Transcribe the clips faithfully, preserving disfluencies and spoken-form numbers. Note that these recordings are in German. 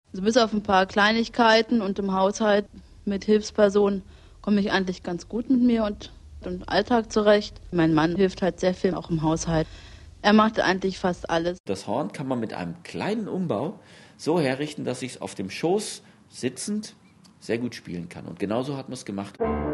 Also bis auf ein paar Kleinigkeiten und im Haushalt mit Hilfspersonen komme ich eigentlich ganz gut mit mir und im Alltag zurecht. Mein Mann hilft halt sehr viel, auch im Haushalt. Er macht eigentlich fast alles. Das Horn kann man mit einem kleinen Umbau so herrichten, dass ich es auf dem Schoß sitzend sehr gut spielen kann. Und genauso hat man es gemacht.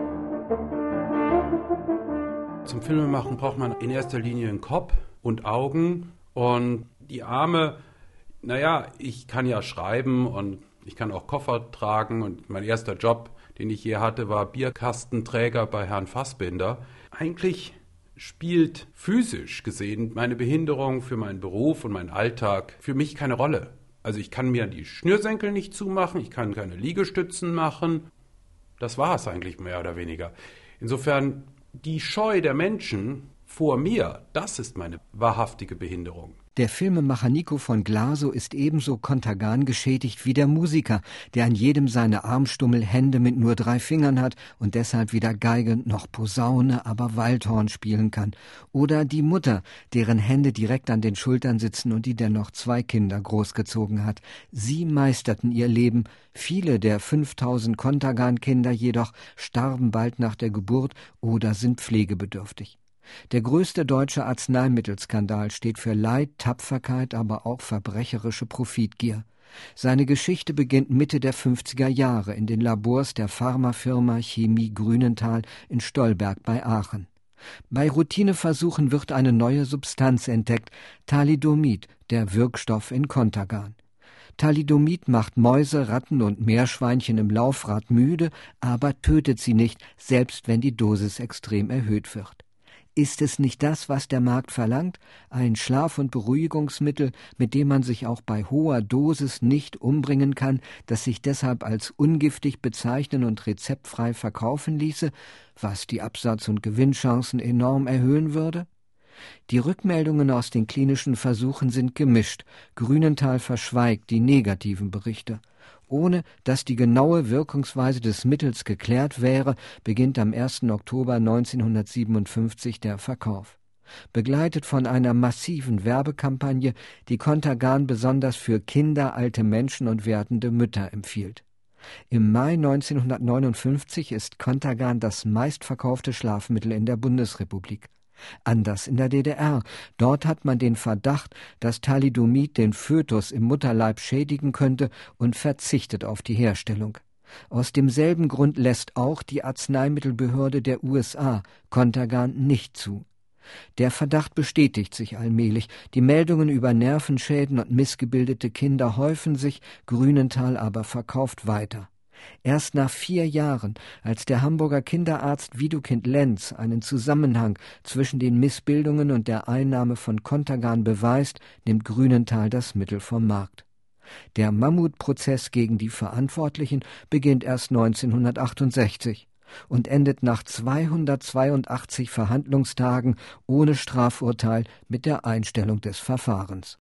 Zum Filmemachen braucht man in erster Linie einen Kopf und Augen und die Arme. Naja, ich kann ja schreiben und ich kann auch Koffer tragen und mein erster Job, den ich je hatte, war Bierkastenträger bei Herrn Fassbinder. Eigentlich spielt physisch gesehen meine Behinderung für meinen Beruf und meinen Alltag für mich keine Rolle. Also ich kann mir die Schnürsenkel nicht zumachen, ich kann keine Liegestützen machen. Das war es eigentlich mehr oder weniger. Insofern die Scheu der Menschen vor mir, das ist meine wahrhaftige Behinderung. Der Filmemacher Nico von Glasow ist ebenso Kontergan geschädigt wie der Musiker, der an jedem seiner Armstummel Hände mit nur drei Fingern hat und deshalb weder Geige noch Posaune, aber Waldhorn spielen kann. Oder die Mutter, deren Hände direkt an den Schultern sitzen und die dennoch zwei Kinder großgezogen hat. Sie meisterten ihr Leben. Viele der fünftausend Kontergan-Kinder jedoch starben bald nach der Geburt oder sind pflegebedürftig. Der größte deutsche Arzneimittelskandal steht für Leid, Tapferkeit, aber auch verbrecherische Profitgier. Seine Geschichte beginnt Mitte der fünfziger Jahre in den Labors der Pharmafirma Chemie Grünenthal in Stolberg bei Aachen. Bei Routineversuchen wird eine neue Substanz entdeckt, Thalidomid, der Wirkstoff in Kontergan. Thalidomid macht Mäuse, Ratten und Meerschweinchen im Laufrad müde, aber tötet sie nicht, selbst wenn die Dosis extrem erhöht wird. Ist es nicht das, was der Markt verlangt? Ein Schlaf- und Beruhigungsmittel, mit dem man sich auch bei hoher Dosis nicht umbringen kann, das sich deshalb als ungiftig bezeichnen und rezeptfrei verkaufen ließe, was die Absatz- und Gewinnchancen enorm erhöhen würde? Die Rückmeldungen aus den klinischen Versuchen sind gemischt. Grünenthal verschweigt die negativen Berichte. Ohne dass die genaue Wirkungsweise des Mittels geklärt wäre, beginnt am ersten Oktober neunzehnhundertsiebenundfünfzig der Verkauf. Begleitet von einer massiven Werbekampagne, die Kontergan besonders für Kinder, alte Menschen und werdende Mütter empfiehlt. Im Mai neunzehnhundertneunundfünfzig ist Kontergan das meistverkaufte Schlafmittel in der Bundesrepublik. Anders in der D D R. Dort hat man den Verdacht, dass Thalidomid den Fötus im Mutterleib schädigen könnte und verzichtet auf die Herstellung. Aus demselben Grund lässt auch die Arzneimittelbehörde der U S A Kontergan nicht zu. Der Verdacht bestätigt sich allmählich. Die Meldungen über Nervenschäden und missgebildete Kinder häufen sich, Grünenthal aber verkauft weiter. Erst nach vier Jahren, als der Hamburger Kinderarzt Widukind Lenz einen Zusammenhang zwischen den Missbildungen und der Einnahme von Kontergan beweist, nimmt Grünenthal das Mittel vom Markt. Der Mammutprozess gegen die Verantwortlichen beginnt erst neunzehnhundertachtundsechzig und endet nach zweihundertzweiundachtzig Verhandlungstagen ohne Strafurteil mit der Einstellung des Verfahrens.